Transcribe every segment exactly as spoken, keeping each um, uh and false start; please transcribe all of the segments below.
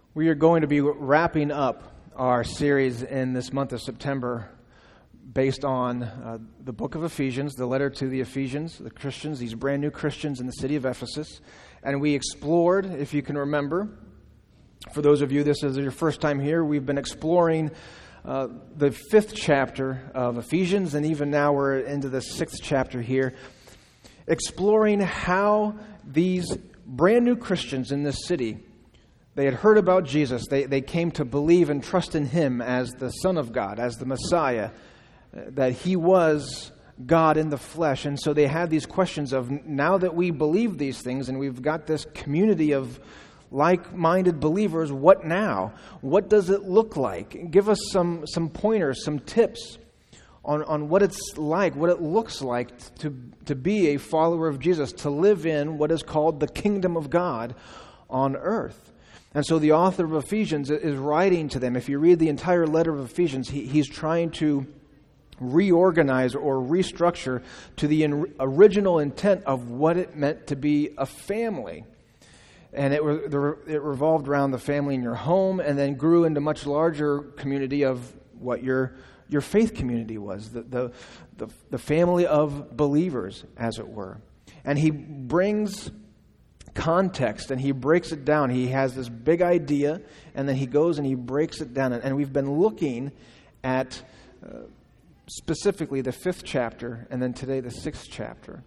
We are going to be wrapping up our series in this month of September based on uh, the book of Ephesians, the letter to the Ephesians, the Christians, these brand new Christians in the city of Ephesus. And we explored, if you can remember, for those of you, this is your first time here, we've been exploring uh, the fifth chapter of Ephesians, and even now we're into the sixth chapter here, exploring how these brand new Christians in this city, they had heard about Jesus. They they came to believe and trust in Him as the Son of God, as the Messiah, that He was God in the flesh. And so they had these questions of, now that we believe these things and we've got this community of like-minded believers, what now? What does it look like? Give us some, some pointers, some tips on, on what it's like, what it looks like to, to be a follower of Jesus, to live in what is called the kingdom of God on earth. And so the author of Ephesians is writing to them. If you read the entire letter of Ephesians, he, he's trying to reorganize or restructure to the in, original intent of what it meant to be a family. And it, it revolved around the family in your home, and then grew into much larger community of what your your faith community was, the the the, the family of believers, as it were. And he brings context and he breaks it down. He has this big idea, and then he goes and he breaks it down. And we've been looking at uh, specifically the fifth chapter, and then today the sixth chapter.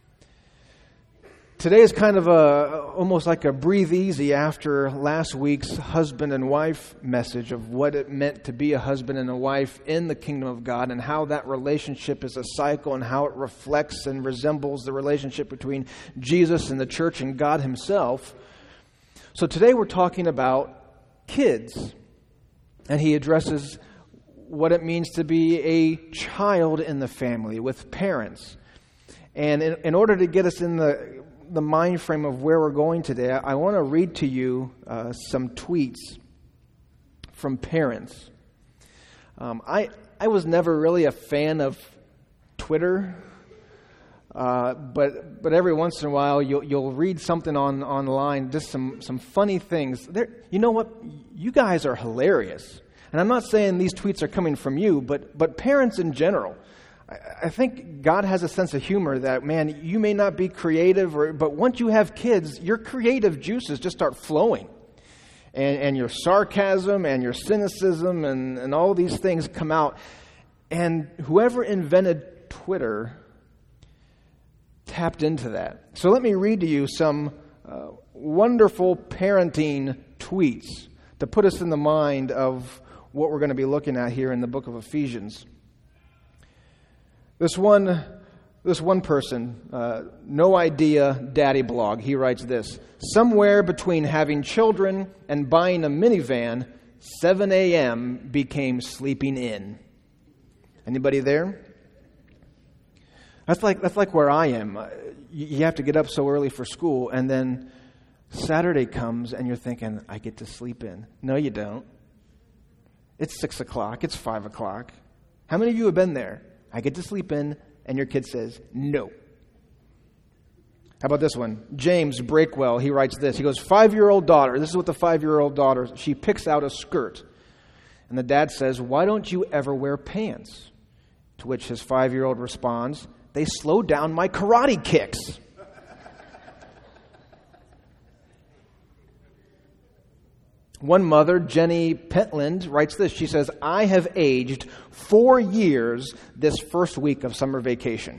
Today is kind of a almost like a breathe easy after last week's husband and wife message of what it meant to be a husband and a wife in the kingdom of God, and how that relationship is a cycle, and how it reflects and resembles the relationship between Jesus and the church and God Himself. So today we're talking about kids, and he addresses what it means to be a child in the family with parents. And in, in order to get us in the the mind frame of where we're going today, I want to read to you uh, some tweets from parents. Um, I I was never really a fan of Twitter, uh, but but every once in a while you'll you'll read something on online, just some some funny things. There, you know what? You guys are hilarious, and I'm not saying these tweets are coming from you, but but parents in general. I think God has a sense of humor that, man, you may not be creative, or, but once you have kids, your creative juices just start flowing. And, and your sarcasm and your cynicism and, and all these things come out. And whoever invented Twitter tapped into that. So let me read to you some uh, wonderful parenting tweets to put us in the mind of what we're going to be looking at here in the book of Ephesians. This one, this one person, uh, No Idea Daddy Blog, he writes this: somewhere between having children and buying a minivan, seven a.m. became sleeping in. Anybody there? That's like that's like where I am. You have to get up so early for school, and then Saturday comes, and you're thinking, I get to sleep in. No, you don't. It's six o'clock. It's five o'clock. How many of you have been there? I get to sleep in, and your kid says, no. How about this one? James Breakwell, he writes this. He goes, five-year-old daughter. This is what the five-year-old daughter, she picks out a skirt. And the dad says, why don't you ever wear pants? To which his five-year-old responds, they slow down my karate kicks. One mother, Jenny Pentland, writes this. She says, I have aged four years this first week of summer vacation.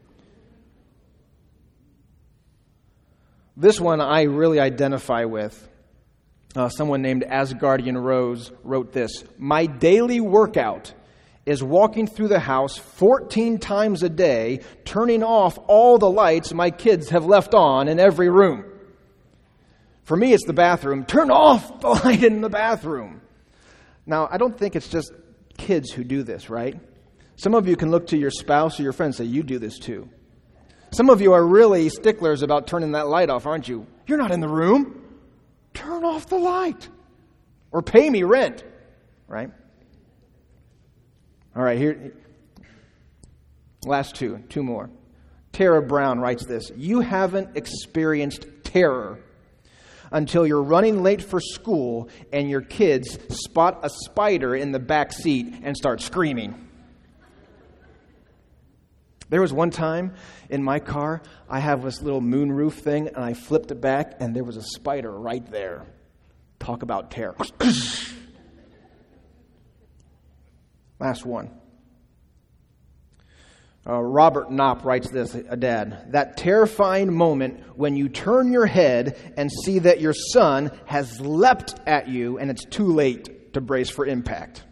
This one I really identify with. Uh, someone named Asgardian Rose wrote this. My daily workout is walking through the house fourteen times a day, turning off all the lights my kids have left on in every room. For me, it's the bathroom. Turn off the light in the bathroom. Now, I don't think it's just kids who do this, right? Some of you can look to your spouse or your friends and say, you do this too. Some of you are really sticklers about turning that light off, aren't you? You're not in the room. Turn off the light. Or pay me rent, right? All right, here. Last two, two more. Tara Brown writes this. You haven't experienced terror until you're running late for school and your kids spot a spider in the back seat and start screaming. There was one time in my car, I have this little moonroof thing, and I flipped it back, and there was a spider right there. Talk about terror. Last one. Uh, Robert Knopp writes this, a dad. That terrifying moment when you turn your head and see that your son has leapt at you and it's too late to brace for impact.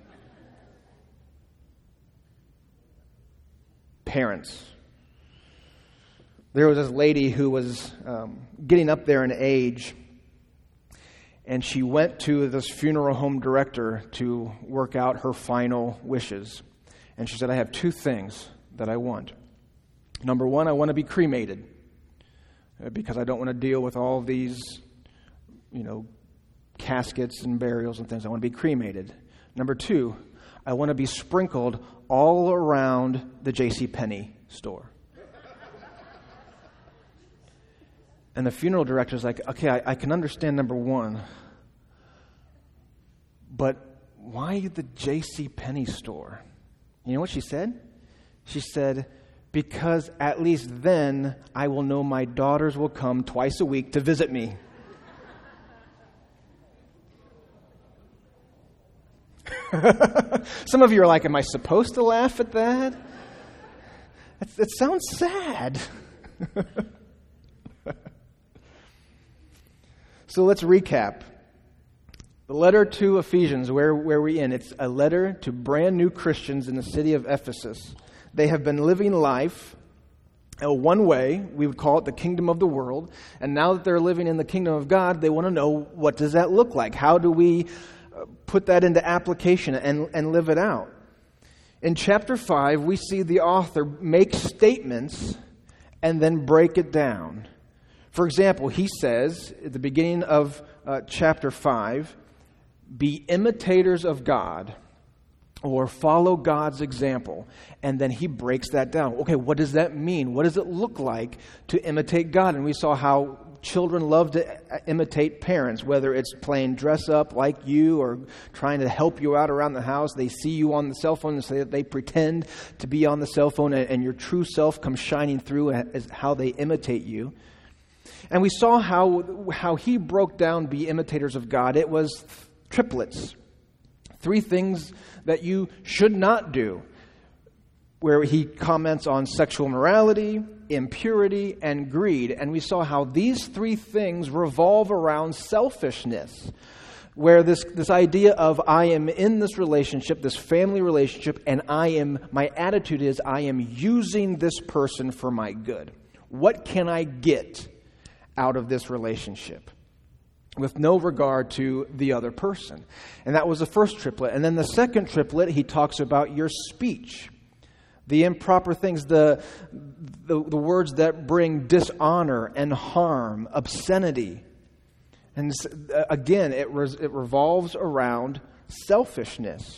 Parents. There was this lady who was um, getting up there in age, and she went to this funeral home director to work out her final wishes. And she said, I have two things that I want. Number one, I want to be cremated because I don't want to deal with all these, you know, caskets and burials and things. I want to be cremated. Number two, I want to be sprinkled all around the JCPenney store. And the funeral director's like, okay, I, I can understand number one, but why the JCPenney store? You know what she said? She said, because at least then I will know my daughters will come twice a week to visit me. Some of you are like, am I supposed to laugh at that? It, it sounds sad. So let's recap. The letter to Ephesians, where, where are we in? It's a letter to brand new Christians in the city of Ephesus. They have been living life uh, one way, we would call it the kingdom of the world, and now that they're living in the kingdom of God, they want to know, what does that look like? How do we uh, put that into application and, and live it out? In chapter five, we see the author make statements and then break it down. For example, he says at the beginning of uh, chapter five, be imitators of God, or follow God's example. And then he breaks that down. Okay, what does that mean? What does it look like to imitate God? And we saw how children love to imitate parents, whether it's playing dress up like you or trying to help you out around the house. They see you on the cell phone and say that they pretend to be on the cell phone, and your true self comes shining through as how they imitate you. And we saw how how he broke down be imitators of God. It was triplets. Three things that you should not do, where he comments on sexual morality, impurity, and greed. And we saw how these three things revolve around selfishness, where this, this idea of I am in this relationship, this family relationship, and I am, my attitude is I am using this person for my good. What can I get out of this relationship? With no regard to the other person. And that was the first triplet. And then the second triplet, he talks about your speech. The improper things, the, the, the words that bring dishonor and harm, obscenity. And again, it, res, it revolves around selfishness.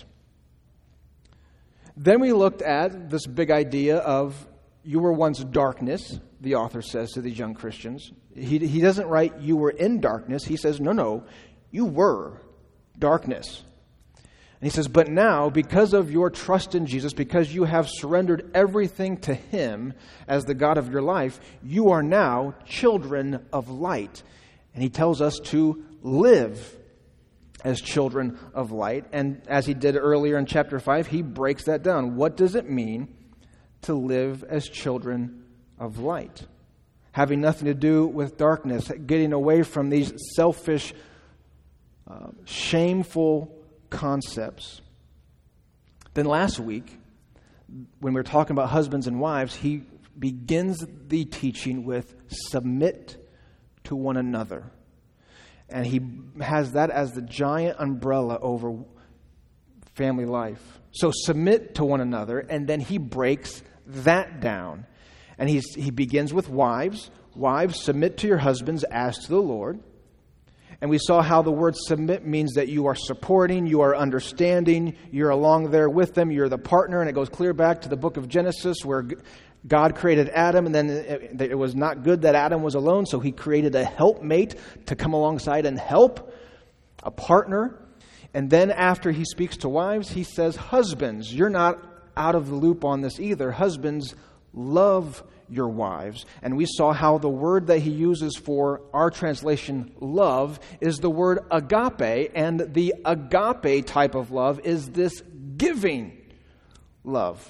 Then we looked at this big idea of you were once darkness, the author says to these young Christians. He, he doesn't write you were in darkness. He says, no, no, you were darkness. And he says, but now, because of your trust in Jesus, because you have surrendered everything to him as the God of your life, you are now children of light. And he tells us to live as children of light. And as he did earlier in chapter five, he breaks that down. What does it mean to live as children of light? Having nothing to do with darkness, getting away from these selfish, uh, shameful concepts. Then last week, when we were talking about husbands and wives, he begins the teaching with submit to one another. And he has that as the giant umbrella over family life. So submit to one another, and then he breaks that down. And he's, he begins with wives. Wives, submit to your husbands as to the Lord. And we saw how the word submit means that you are supporting, you are understanding, you're along there with them, you're the partner. And it goes clear back to the book of Genesis where God created Adam, and then it, it was not good that Adam was alone, so he created a helpmate to come alongside and help, a partner. And then after he speaks to wives, he says, husbands, you're not out of the loop on this either. Husbands, love your wives. And we saw how the word that he uses for our translation love is the word agape, and the agape type of love is this giving love.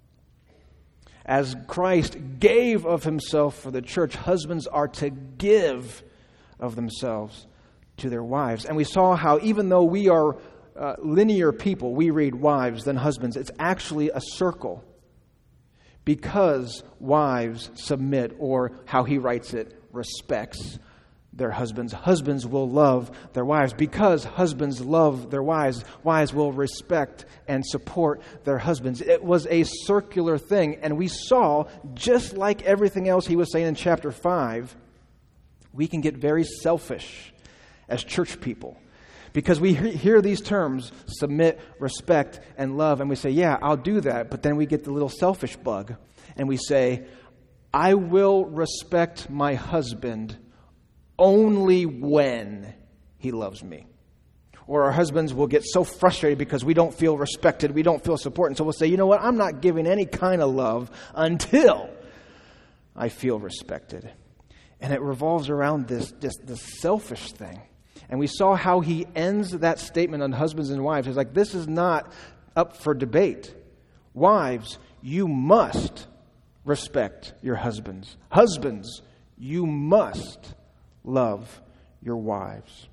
As Christ gave of himself for the church, husbands are to give of themselves to their wives. And we saw how even though we are uh, linear people, we read wives, then husbands, it's actually a circle. Because wives submit, or how he writes it, respects their husbands. Husbands will love their wives. Because husbands love their wives, wives will respect and support their husbands. It was a circular thing. And we saw, just like everything else he was saying in chapter five, we can get very selfish as church people. Because we hear these terms, submit, respect, and love, and we say, yeah, I'll do that. But then we get the little selfish bug, and we say, I will respect my husband only when he loves me. Or our husbands will get so frustrated because we don't feel respected, we don't feel support, and so we'll say, you know what, I'm not giving any kind of love until I feel respected. And it revolves around this, this, this selfish thing. And we saw how he ends that statement on husbands and wives. He's like, this is not up for debate. Wives, you must respect your husbands. Husbands, you must love your wives.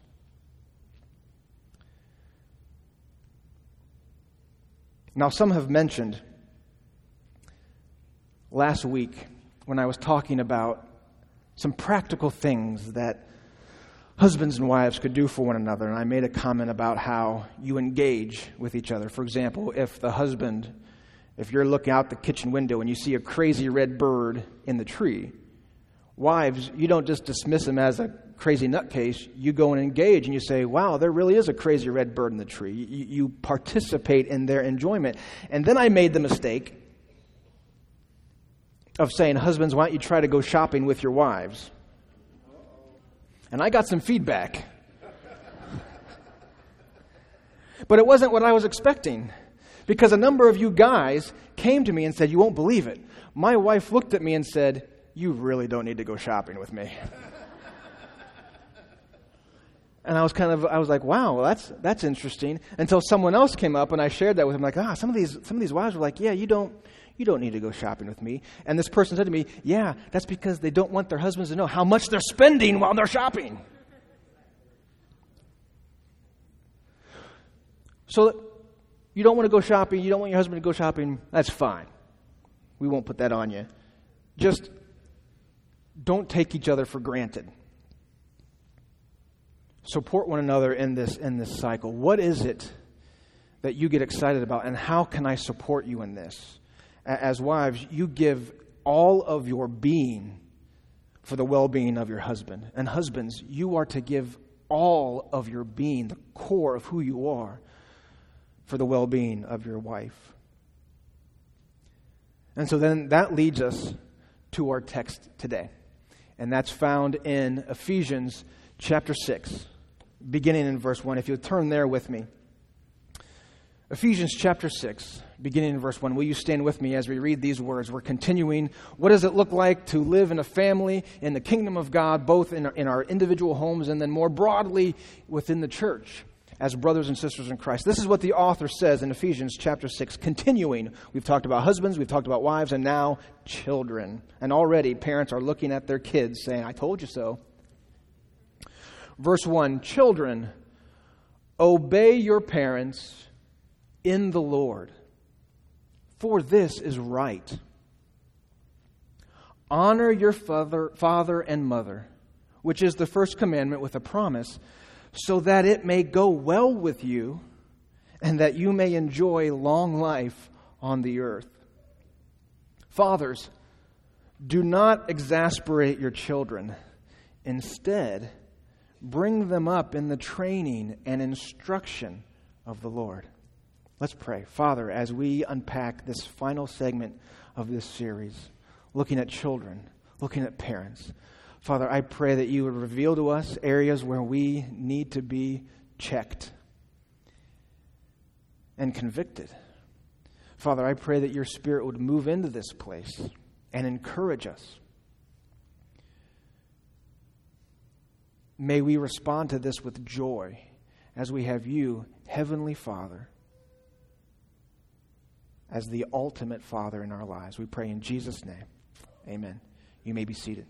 Now, some have mentioned last week when I was talking about some practical things that husbands and wives could do for one another. And I made a comment about how you engage with each other. For example, if the husband, if you're looking out the kitchen window and you see a crazy red bird in the tree, wives, you don't just dismiss him as a crazy nutcase. You go and engage and you say, wow, there really is a crazy red bird in the tree. You, you participate in their enjoyment. And then I made the mistake of saying, husbands, why don't you try to go shopping with your wives? And I got some feedback. But it wasn't what I was expecting. Because a number of you guys came to me and said, you won't believe it. My wife looked at me and said, you really don't need to go shopping with me. And I was kind of, I was like, wow, well, that's that's interesting. Until someone else came up and I shared that with him, like, ah, some of these some of these wives were like, yeah, you don't you don't need to go shopping with me. And this person said to me, yeah, that's because they don't want their husbands to know how much they're spending while they're shopping. So you don't want to go shopping, you don't want your husband to go shopping, that's fine. We won't put that on you. Just don't take each other for granted. Support one another in this in this cycle. What is it that you get excited about, and how can I support you in this? As wives, you give all of your being for the well-being of your husband. And husbands, you are to give all of your being, the core of who you are, for the well-being of your wife. And so then that leads us to our text today. And that's found in Ephesians chapter six, beginning in verse one. If you'll turn there with me. Ephesians chapter six, beginning in verse one. Will you stand with me as we read these words? We're continuing. What does it look like to live in a family in the kingdom of God, both in our, in our individual homes and then more broadly within the church as brothers and sisters in Christ? This is what the author says in Ephesians chapter six. Continuing, we've talked about husbands, we've talked about wives, and now children. And already parents are looking at their kids saying, I told you so. Verse one, children, obey your parents in the Lord, for this is right. Honor your father, father and mother, which is the first commandment with a promise, so that it may go well with you and that you may enjoy long life on the earth. Fathers, do not exasperate your children. Instead, Bring them up in the training and instruction of the Lord. Let's pray. Father, as we unpack this final segment of this series, looking at children, looking at parents, Father, I pray that you would reveal to us areas where we need to be checked and convicted. Father, I pray that your Spirit would move into this place and encourage us. May we respond to this with joy as we have you, Heavenly Father, as the ultimate Father in our lives. We pray in Jesus' name. Amen. You may be seated.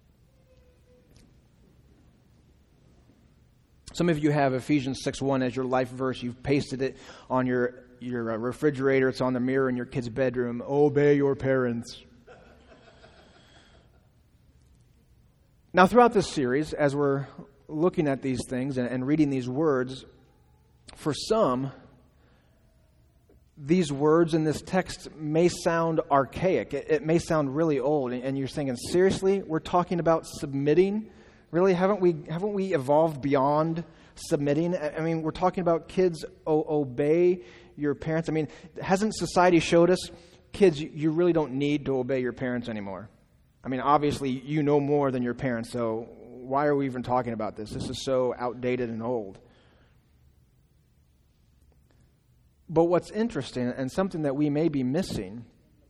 Some of you have Ephesians six one as your life verse. You've pasted it on your, your uh, refrigerator. It's on the mirror in your kid's bedroom. Obey your parents. Now, throughout this series, as we're looking at these things and, and reading these words, for some, these words in this text may sound archaic. It, it may sound really old. And, and you're thinking, seriously, we're talking about submitting? Really, haven't we haven't we evolved beyond submitting? I mean, we're talking about kids o- obey your parents. I mean, hasn't society showed us, kids, you really don't need to obey your parents anymore? I mean, obviously, you know more than your parents, so why are we even talking about this? This is so outdated and old. But what's interesting, and something that we may be missing,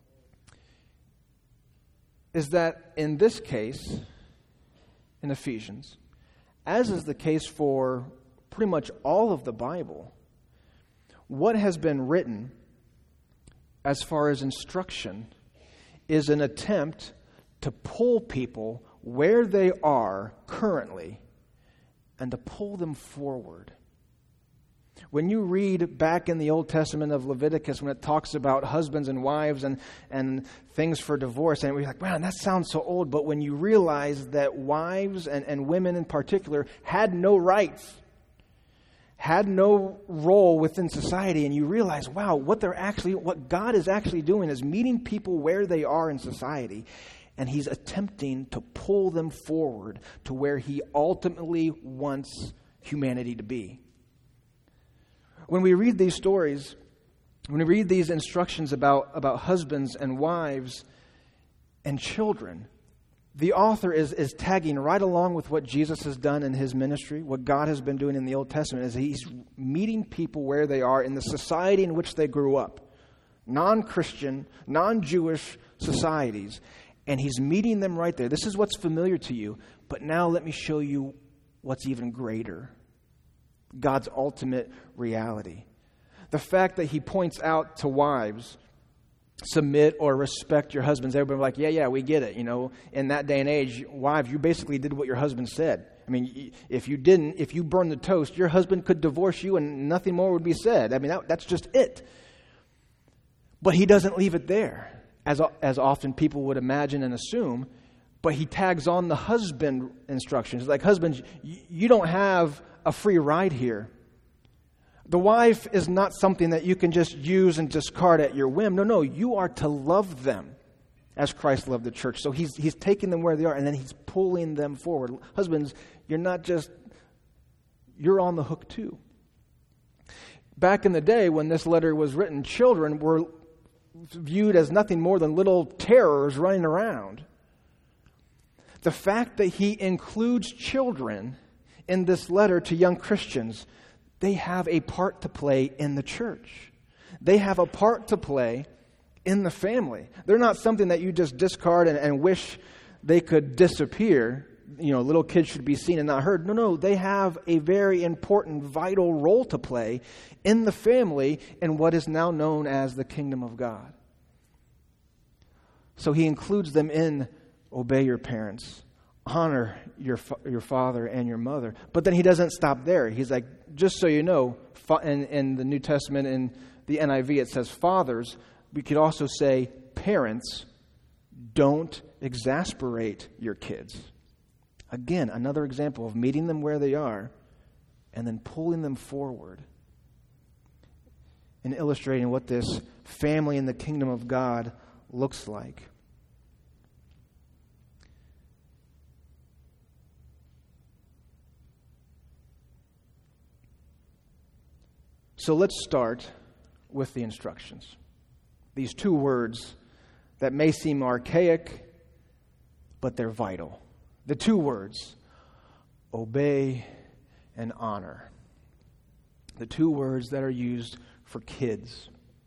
is that in this case, in Ephesians, as is the case for pretty much all of the Bible, what has been written as far as instruction is an attempt to pull people where they are currently and to pull them forward. When you read back in the Old Testament of Leviticus, when it talks about husbands and wives and, and things for divorce, and we're like, man, that sounds so old. But when you realize that wives and, and women in particular had no rights, had no role within society, and you realize, wow, what they're actually, what God is actually doing is meeting people where they are in society, and He's attempting to pull them forward to where He ultimately wants humanity to be. When we read these stories, when we read these instructions about, about husbands and wives and children, the author is, is tagging right along with what Jesus has done in His ministry, what God has been doing in the Old Testament, is He's meeting people where they are in the society in which they grew up, non-Christian, non-Jewish societies, and He's meeting them right there. This is what's familiar to you, but now let me show you what's even greater. God's ultimate reality. The fact that He points out to wives, submit or respect your husbands. Everybody like, yeah, yeah, we get it. You know, in that day and age, wives, you basically did what your husband said. I mean, if you didn't, if you burned the toast, your husband could divorce you and nothing more would be said. I mean, that, that's just it. But He doesn't leave it there, as, as often people would imagine and assume. But He tags on the husband instructions. Like, husbands, you don't have a free ride here. The wife is not something that you can just use and discard at your whim. No, no, you are to love them as Christ loved the church. So he's he's taking them where they are, and then He's pulling them forward. Husbands, you're not just, you're on the hook too. Back in the day when this letter was written, children were viewed as nothing more than little terrors running around. The fact that He includes children in this letter to young Christians, they have a part to play in the church. They have a part to play in the family. They're not something that you just discard and, and wish they could disappear. You know, little kids should be seen and not heard. No, no, they have a very important, vital role to play in the family in what is now known as the kingdom of God. So He includes them in obey your parents, honor your your father and your mother. But then He doesn't stop there. He's like, just so you know, in, in the New Testament, in the N I V, it says fathers. We could also say parents, don't exasperate your kids. Again, another example of meeting them where they are and then pulling them forward and illustrating what this family in the kingdom of God looks like. So let's start with the instructions. These two words that may seem archaic, but they're vital. The two words, obey and honor. The two words that are used for kids.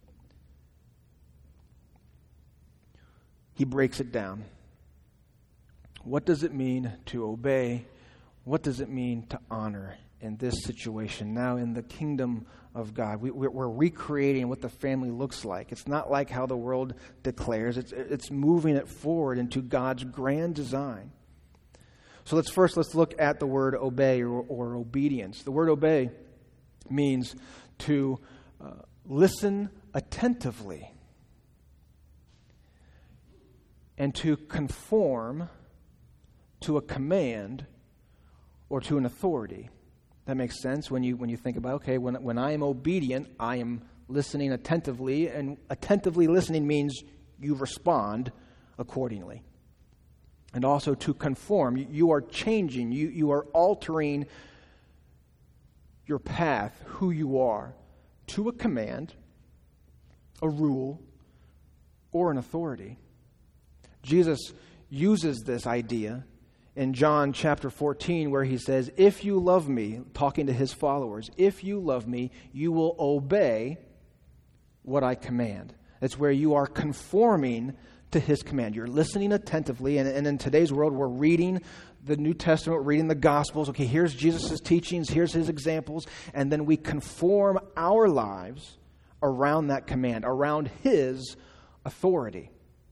He breaks it down. What does it mean to obey? What does it mean to honor in this situation? Now in the kingdom of God, we, we're recreating what the family looks like. It's not like how the world declares. It's, it's moving it forward into God's grand design. So let's first, let's look at the word obey or, or obedience. The word obey means to uh, listen attentively and to conform to a command or to an authority. That makes sense when you when you think about, okay, when when I am obedient, I am listening attentively, and attentively listening means you respond accordingly. And also to conform, you, you are changing, you, you are altering your path, who you are, to a command, a rule, or an authority. Jesus uses this idea in John chapter fourteen, where he says, if you love me, talking to his followers, if you love me, you will obey what I command. It's where you are conforming to his command. You're listening attentively, and, and in today's world, we're reading the New Testament, we're reading the Gospels. Okay, here's Jesus' teachings, here's his examples, and then we conform our lives around that command, around his authority.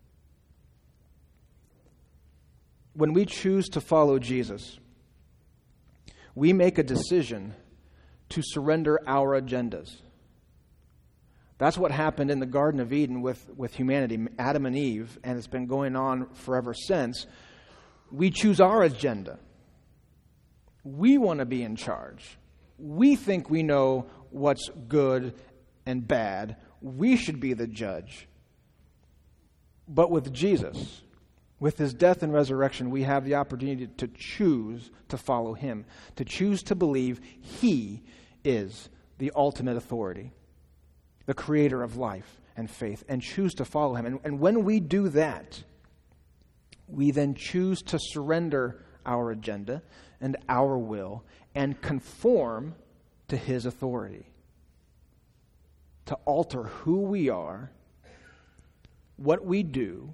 When we choose to follow Jesus, we make a decision to surrender our agendas. That's what happened in the Garden of Eden with, with humanity, Adam and Eve, and it's been going on forever since. We choose our agenda. We want to be in charge. We think we know what's good and bad. We should be the judge. But with Jesus, with his death and resurrection, we have the opportunity to choose to follow him, to choose to believe he is the ultimate authority, the creator of life and faith, and choose to follow him. And, and when we do that, we then choose to surrender our agenda and our will and conform to his authority, to alter who we are, what we do,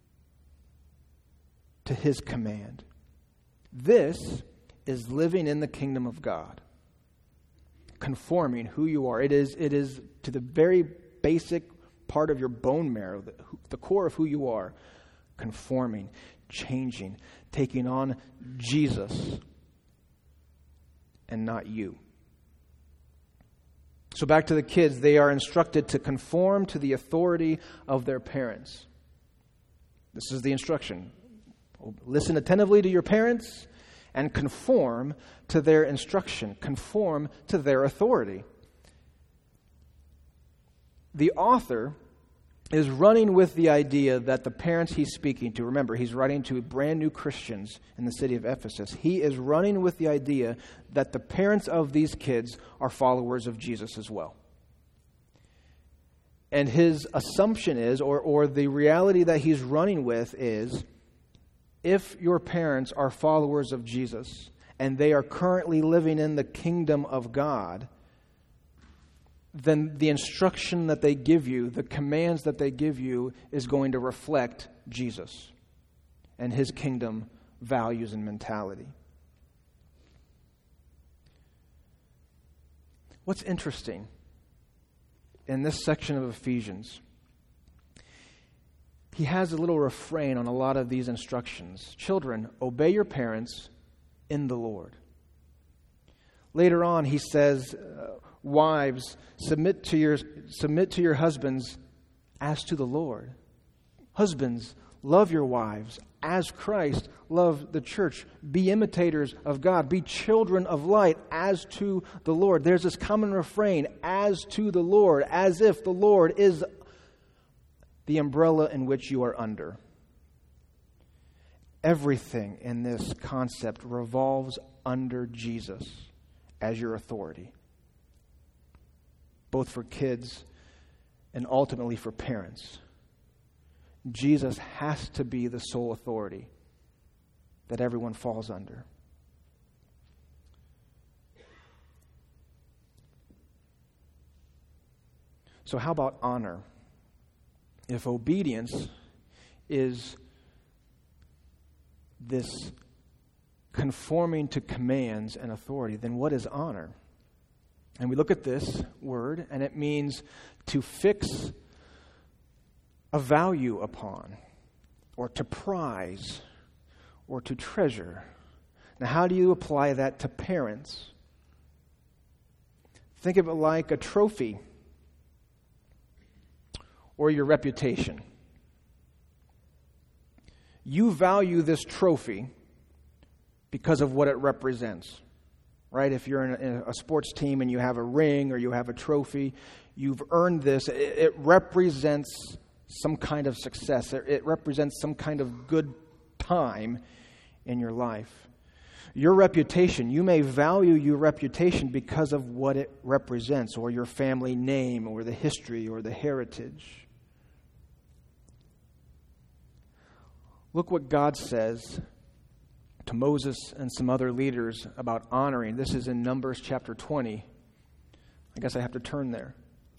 to his command. This is living in the kingdom of God. Conforming who you are. It is, it is to the very basic part of your bone marrow, the, the core of who you are. Conforming, changing, taking on Jesus and not you. So back to the kids, they are instructed to conform to the authority of their parents. This is the instruction. Listen attentively to your parents and conform to their instruction. Conform to their authority. The author is running with the idea that the parents he's speaking to, remember, he's writing to brand new Christians in the city of Ephesus. He is running with the idea that the parents of these kids are followers of Jesus as well. And his assumption is, or, or the reality that he's running with is, if your parents are followers of Jesus and they are currently living in the kingdom of God, then the instruction that they give you, the commands that they give you, is going to reflect Jesus and his kingdom values and mentality. What's interesting in this section of Ephesians, he has a little refrain on a lot of these instructions. Children, obey your parents in the Lord. Later on, he says, uh, wives, submit to your submit to your husbands as to the Lord. Husbands, love your wives as Christ loved the church. Be imitators of God. Be children of light as to the Lord. There's this common refrain, as to the Lord, as if the Lord is the umbrella in which you are under. Everything in this concept revolves under Jesus as your authority. both for kids and ultimately for parents. Jesus has to be the sole authority that everyone falls under. So how about honor? If obedience is this conforming to commands and authority, then what is honor? And we look at this word, and it means to fix a value upon, or to prize, or to treasure. Now, how do you apply that to parents? Think of it like a trophy or your reputation. You value this trophy because of what it represents, right? If you're in a, a sports team and you have a ring or you have a trophy, you've earned this. It, it represents some kind of success. It, it represents some kind of good time in your life. Your reputation, you may value your reputation because of what it represents, or your family name, or the history, or the heritage. Look what God says to Moses and some other leaders about honoring. This is in Numbers chapter twenty. I guess I have to turn there.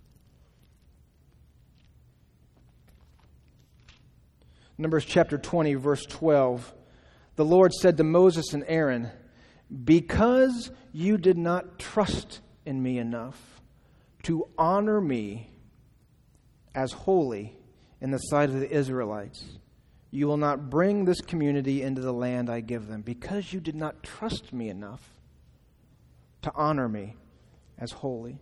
Numbers chapter twenty, verse twelve. The Lord said to Moses and Aaron, "Because you did not trust in me enough to honor me as holy in the sight of the Israelites, you will not bring this community into the land I give them, because you did not trust me enough to honor me as holy."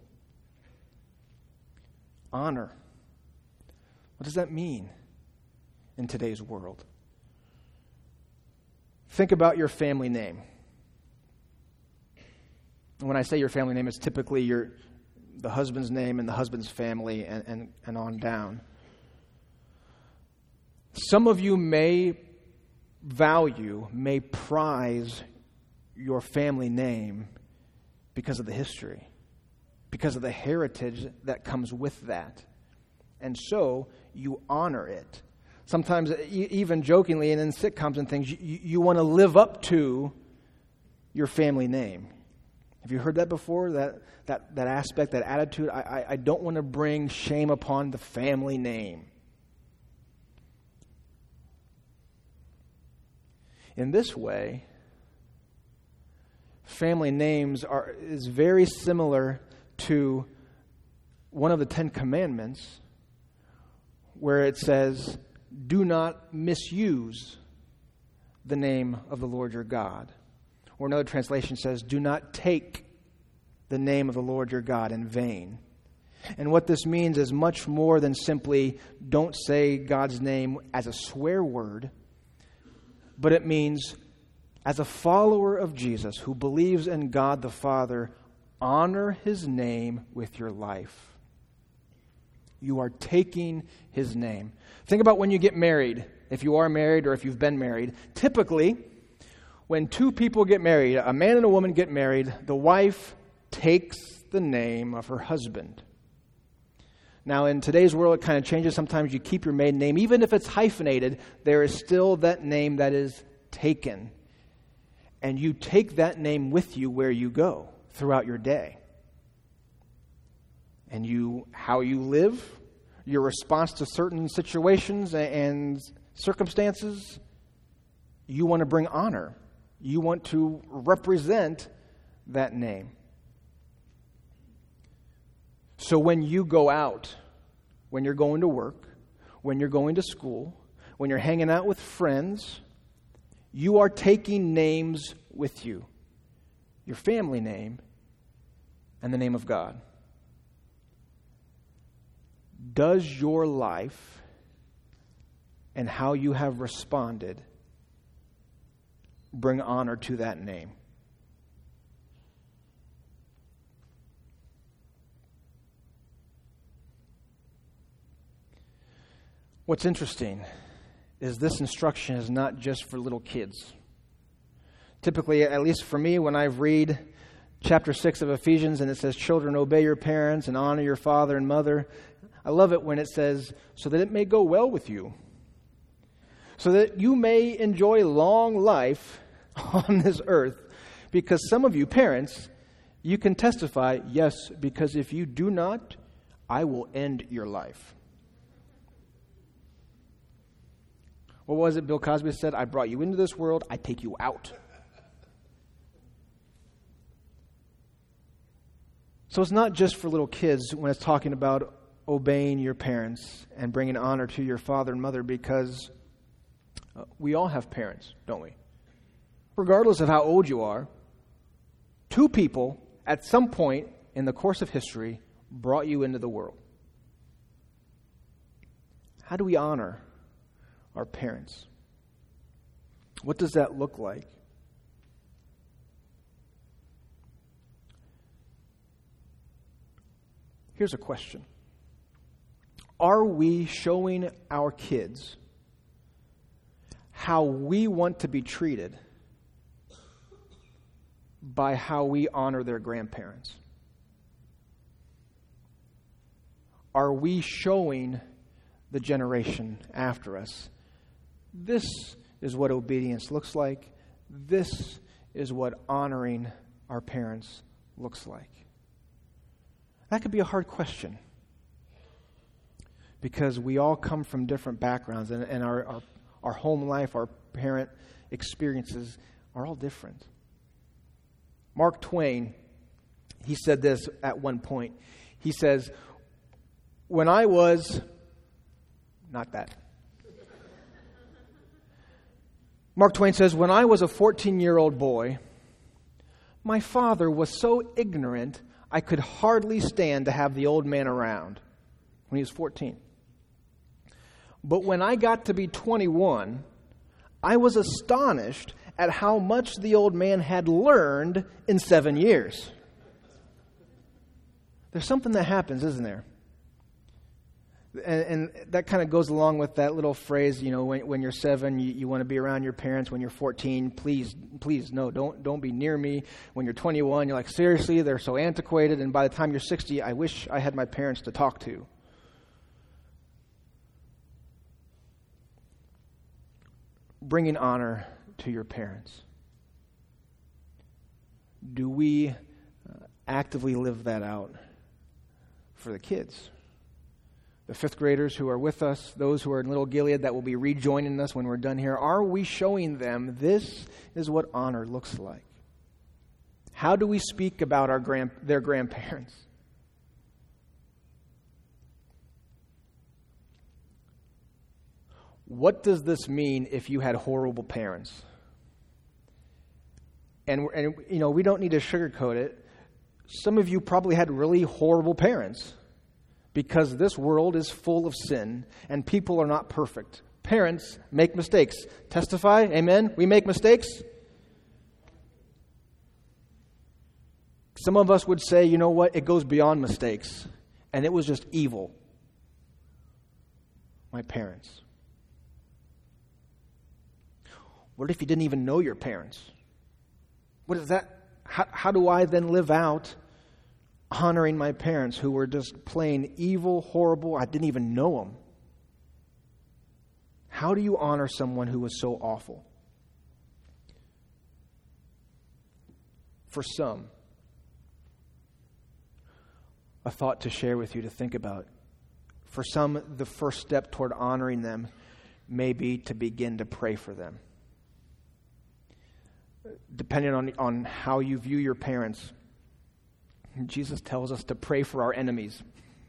Honor. What does that mean in today's world? Think about your family name. And when I say your family name, it's typically your the husband's name and the husband's family and, and, and on down. Some of you may value, may prize your family name because of the history, because of the heritage that comes with that. And so you honor it. Sometimes, even jokingly, and in sitcoms and things, you, you want to live up to your family name. Have you heard that before? That that, that aspect, that attitude? I, I, I don't want to bring shame upon the family name. In this way, family names are is very similar to one of the Ten Commandments, where it says, "Do not misuse the name of the Lord your God." Or another translation says, "Do not take the name of the Lord your God in vain." And what this means is much more than simply don't say God's name as a swear word, but it means as a follower of Jesus who believes in God the Father, honor his name with your life. You are taking his name. Think about when you get married, if you are married or if you've been married. Typically, when two people get married, a man and a woman get married, the wife takes the name of her husband. Now, in today's world, it kind of changes. Sometimes you keep your maiden name. Even if it's hyphenated, there is still that name that is taken. And you take that name with you where you go throughout your day. And you, how you live, your response to certain situations and circumstances, you want to bring honor. You want to represent that name. So when you go out, when you're going to work, when you're going to school, when you're hanging out with friends, you are taking names with you. Your family name and the name of God. Does your life and how you have responded bring honor to that name? What's interesting is this instruction is not just for little kids. Typically, at least for me, when I read chapter six of Ephesians, and it says, children, obey your parents and honor your father and mother. I love it when it says, so that it may go well with you, so that you may enjoy long life on this earth. Because some of you parents, you can testify, yes, because if you do not, I will end your life. What was it Bill Cosby said? I brought you into this world, I take you out. So it's not just for little kids when it's talking about obeying your parents and bringing honor to your father and mother, because uh, we all have parents, don't we? Regardless of how old you are, two people at some point in the course of history brought you into the world. How do we honor our parents? What does that look like? Here's a question. Are we showing our kids how we want to be treated by how we honor their grandparents? Are we showing the generation after us, this is what obedience looks like, this is what honoring our parents looks like? That could be a hard question, because we all come from different backgrounds, and, and our, our, our home life, our parent experiences are all different. Mark Twain, he said this at one point. He says, when I was, not that. Mark Twain says, when I was a fourteen-year-old boy, my father was so ignorant I could hardly stand to have the old man around when he was fourteen. But when I got to be twenty-one, I was astonished at how much the old man had learned in seven years. There's something that happens, isn't there? And, and that kind of goes along with that little phrase, you know, when, when you're seven, you, you want to be around your parents. When you're fourteen, please, please, no, don't don't be near me. When you're twenty-one, you're like, seriously, they're so antiquated. And by the time you're sixty, I wish I had my parents to talk to. Bringing honor to your parents. Do we uh, actively live that out for the kids? The fifth graders who are with us, those who are in Little Gilead that will be rejoining us when we're done here, are we showing them this is what honor looks like? How do we speak about our grand, their grandparents? What does this mean if you had horrible parents? And, and you know, we don't need to sugarcoat it. Some of you probably had really horrible parents, because this world is full of sin and people are not perfect. Parents make mistakes. Testify, amen? We make mistakes. Some of us would say, you know what, it goes beyond mistakes. And it was just evil. My parents. What if you didn't even know your parents? What is that? How, how do I then live out honoring my parents who were just plain evil, horrible? I didn't even know them. How do you honor someone who was so awful? For some, a thought to share with you to think about. For some, the first step toward honoring them may be to begin to pray for them. Depending on, on how you view your parents, Jesus tells us to pray for our enemies.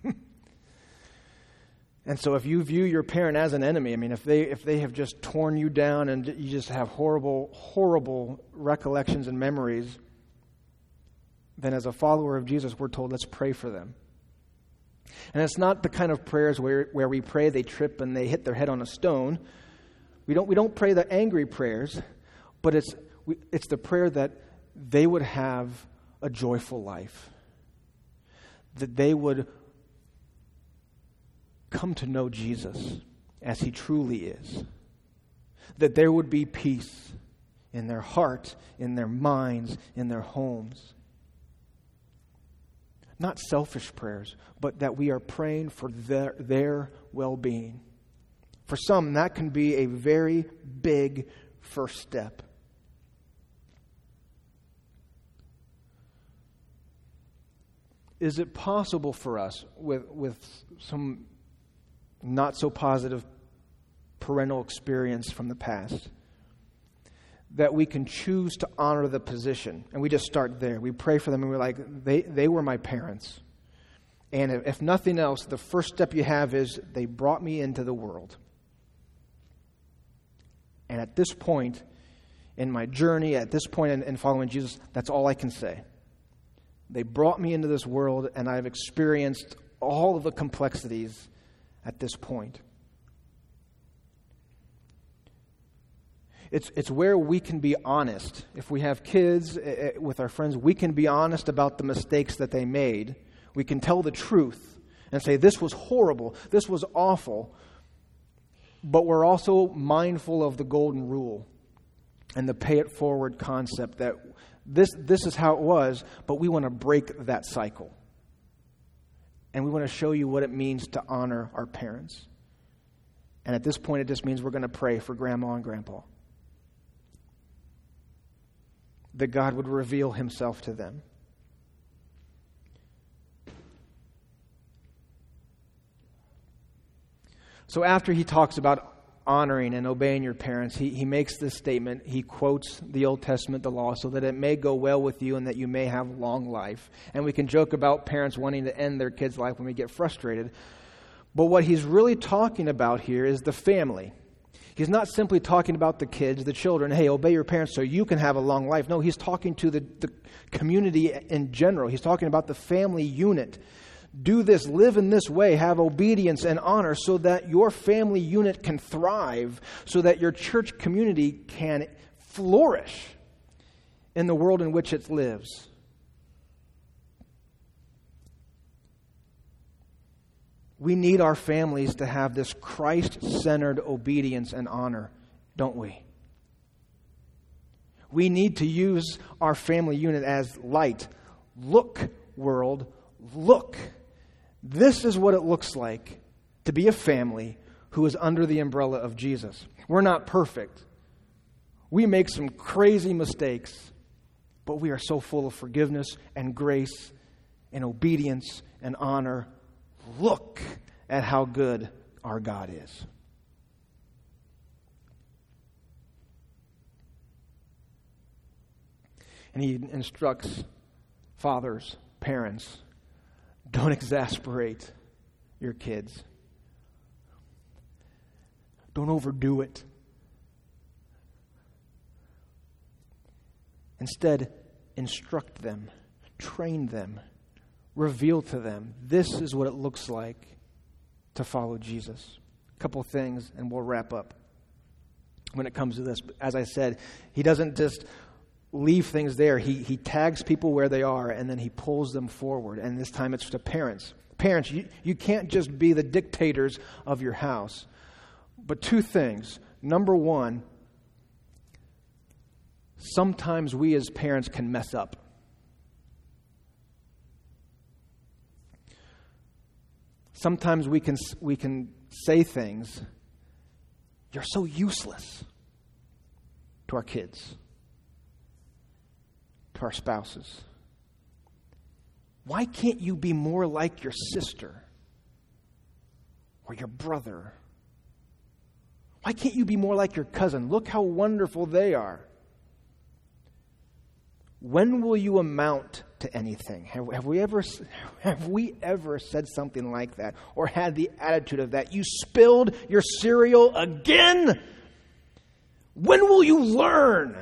And so if you view your parent as an enemy, I mean, if they if they have just torn you down and you just have horrible, horrible recollections and memories, then as a follower of Jesus, we're told, let's pray for them. And it's not the kind of prayers where, where we pray, they trip and they hit their head on a stone. We don't we don't pray the angry prayers, but it's we, it's the prayer that they would have a joyful life, that they would come to know Jesus as he truly is, that there would be peace in their heart, in their minds, in their homes. Not selfish prayers, but that we are praying for their, their well-being. For some, that can be a very big first step. Is it possible for us, with, with some not so positive parental experience from the past, that we can choose to honor the position? And we just start there. We pray for them and we're like, they, they were my parents. And if, if nothing else, the first step you have is they brought me into the world. And at this point in my journey, at this point in, in following Jesus, that's all I can say. They brought me into this world, and I've experienced all of the complexities at this point. It's, it's where we can be honest. If we have kids uh, with our friends, we can be honest about the mistakes that they made. We can tell the truth and say, this was horrible, this was awful. But we're also mindful of the golden rule and the pay it forward concept that this, this is how it was, but we want to break that cycle. And we want to show you what it means to honor our parents. And at this point, it just means we're going to pray for Grandma and Grandpa, that God would reveal himself to them. So after he talks about honoring and obeying your parents, he, he makes this statement. He quotes the Old Testament, the law, so that it may go well with you and that you may have long life. And we can joke about parents wanting to end their kids' life when we get frustrated. But what he's really talking about here is the family. He's not simply talking about the kids, the children, hey, obey your parents so you can have a long life. No, he's talking to the, the community in general. He's talking about the family unit. Do this, live in this way, have obedience and honor so that your family unit can thrive, so that your church community can flourish in the world in which it lives. We need our families to have this Christ-centered obedience and honor, don't we? We need to use our family unit as light. Look, world, look. This is what it looks like to be a family who is under the umbrella of Jesus. We're not perfect. We make some crazy mistakes, but we are so full of forgiveness and grace and obedience and honor. Look at how good our God is. And he instructs fathers, parents, don't exasperate your kids. Don't overdo it. Instead, instruct them, train them, reveal to them. This is what it looks like to follow Jesus. A couple of things, and we'll wrap up when it comes to this. As I said, he doesn't just leave things there. He he tags people where they are, and then he pulls them forward. And this time it's to parents. Parents, you, you can't just be the dictators of your house. But two things. Number one, sometimes we as parents can mess up. Sometimes we can we can say things, you're so useless, to our kids, to our spouses. Why can't you be more like your sister or your brother? Why can't you be more like your cousin? Look how wonderful they are. When will you amount to anything? Have, have we ever have we ever said something like that or had the attitude of that? You spilled your cereal again? When will you learn?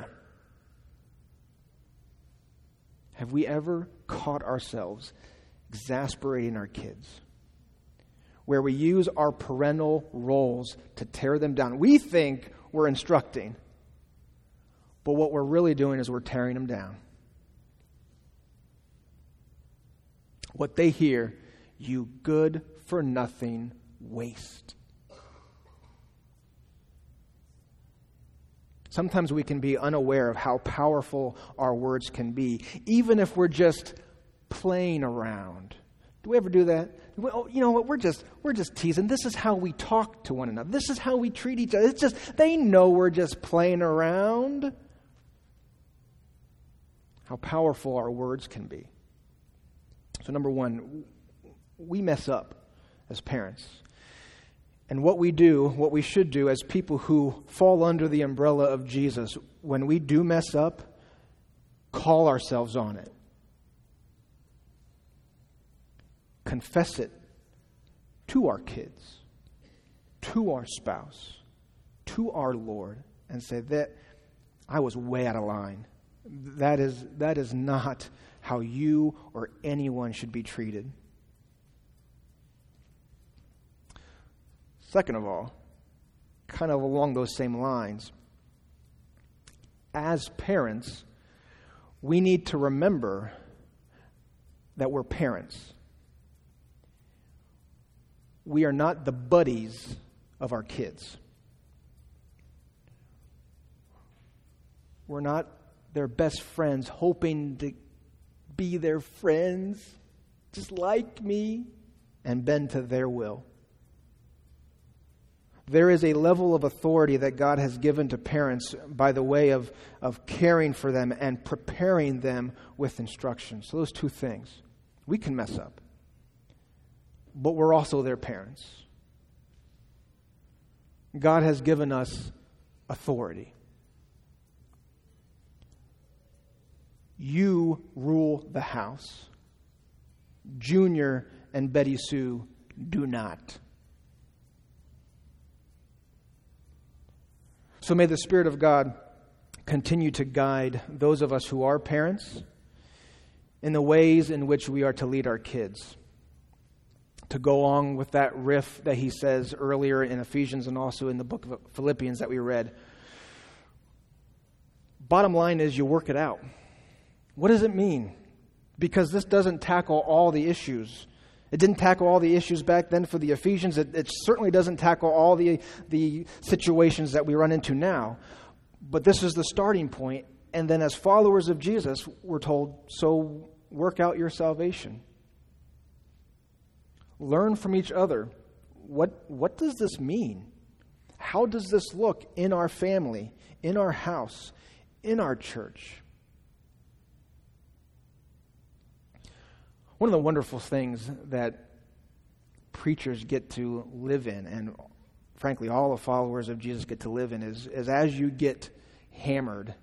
Have we ever caught ourselves exasperating our kids, where we use our parental roles to tear them down? We think we're instructing, but what we're really doing is we're tearing them down. What they hear, you good-for-nothing waste. Sometimes we can be unaware of how powerful our words can be, even if we're just playing around. Do we ever do that? We, oh, you know what? We're just we're just teasing. This is how we talk to one another. This is how we treat each other. It's just they know we're just playing around. How powerful our words can be. So number one, we mess up as parents. And what we do, what we should do as people who fall under the umbrella of Jesus, when we do mess up, call ourselves on it. Confess it to our kids, to our spouse, to our Lord, and say that I was way out of line. That is, that is not how you or anyone should be treated. Second of all, kind of along those same lines, as parents, we need to remember that we're parents. We are not the buddies of our kids. We're not their best friends hoping to be their friends, just like me, and bend to their will. There is a level of authority that God has given to parents by the way of, of caring for them and preparing them with instruction. So those two things. We can mess up, but we're also their parents. God has given us authority. You rule the house. Junior and Betty Sue do not. So may the Spirit of God continue to guide those of us who are parents in the ways in which we are to lead our kids. To go along with that riff that he says earlier in Ephesians and also in the book of Philippians that we read. Bottom line is you work it out. What does it mean? Because this doesn't tackle all the issues. It didn't tackle all the issues back then for the Ephesians. It, it certainly doesn't tackle all the, the situations that we run into now. But this is the starting point. And then as followers of Jesus, we're told, so work out your salvation. Learn from each other. What, what does this mean? How does this look in our family, in our house, in our church? One of the wonderful things that preachers get to live in, and frankly all the followers of Jesus get to live in, is, is as you get hammered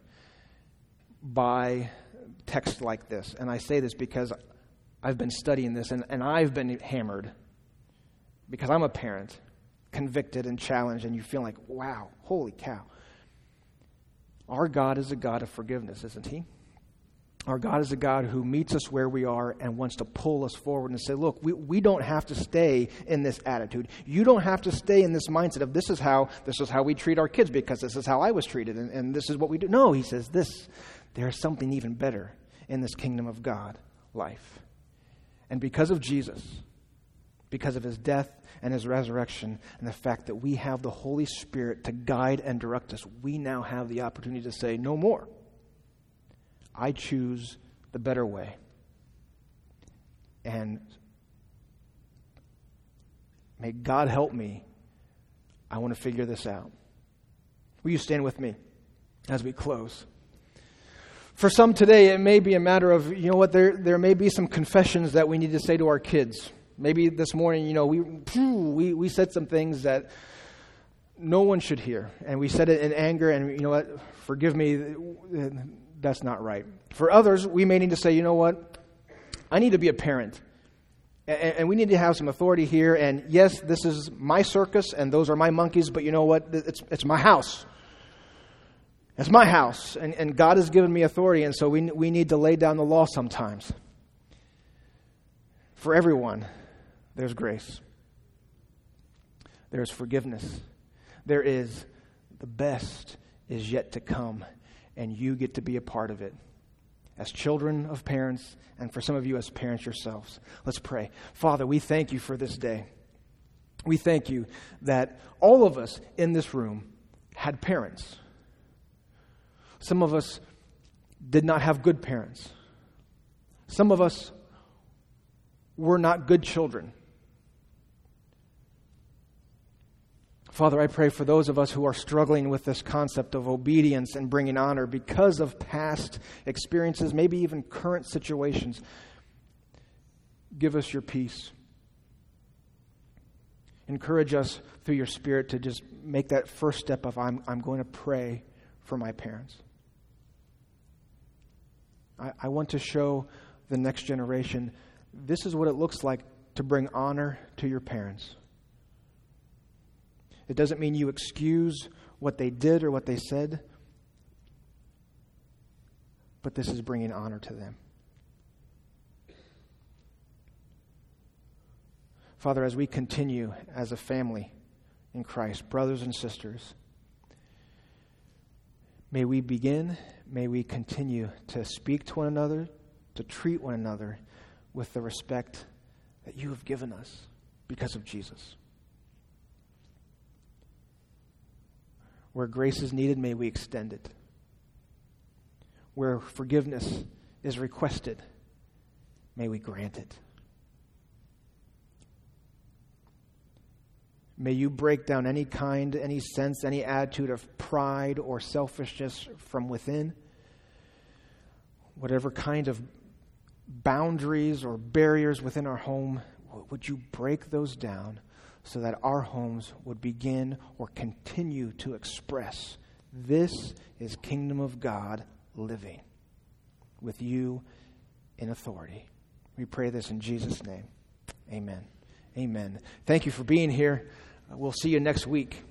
by text like this. And I say this because I've been studying this, and, and I've been hammered because I'm a parent, convicted and challenged, and you feel like, wow, holy cow. Our God is a God of forgiveness, isn't he? Our God is a God who meets us where we are and wants to pull us forward and say, look, we, we don't have to stay in this attitude. You don't have to stay in this mindset of this is how this is how we treat our kids because this is how I was treated and, and this is what we do. No, he says this, there's something even better in this kingdom of God life. And because of Jesus, because of his death and his resurrection and the fact that we have the Holy Spirit to guide and direct us, we now have the opportunity to say no more. I choose the better way. And may God help me. I want to figure this out. Will you stand with me as we close? For some today, it may be a matter of, you know what, there, there may be some confessions that we need to say to our kids. Maybe this morning, you know, we, we, we said some things that no one should hear. And we said it in anger, and you know what, forgive me, that's not right. For others, we may need to say, you know what, I need to be a parent. And, and we need to have some authority here. And yes, this is my circus, and those are my monkeys, but you know what, it's it's my house. It's my house, and, and God has given me authority, and so we we need to lay down the law sometimes. For everyone, there's grace. There's forgiveness. There is the best is yet to come, and you get to be a part of it as children of parents, and for some of you as parents yourselves. Let's pray. Father, we thank you for this day. We thank you that all of us in this room had parents. Some of us did not have good parents. Some of us we're not good children. Father, I pray for those of us who are struggling with this concept of obedience and bringing honor because of past experiences, maybe even current situations. Give us your peace. Encourage us through your Spirit to just make that first step of I'm, I'm going to pray for my parents. I, I want to show the next generation this is what it looks like to bring honor to your parents. It doesn't mean you excuse what they did or what they said, but this is bringing honor to them. Father, as we continue as a family in Christ, brothers and sisters, may we begin, may we continue to speak to one another, to treat one another with the respect that you have given us because of Jesus. Where grace is needed, may we extend it. Where forgiveness is requested, may we grant it. May you break down any kind, any sense, any attitude of pride or selfishness from within. Whatever kind of boundaries or barriers within our home, would you break those down so that our homes would begin or continue to express this is kingdom of God living with you in authority. We pray this in Jesus' name. Amen. Amen. Thank you for being here. We'll see you next week.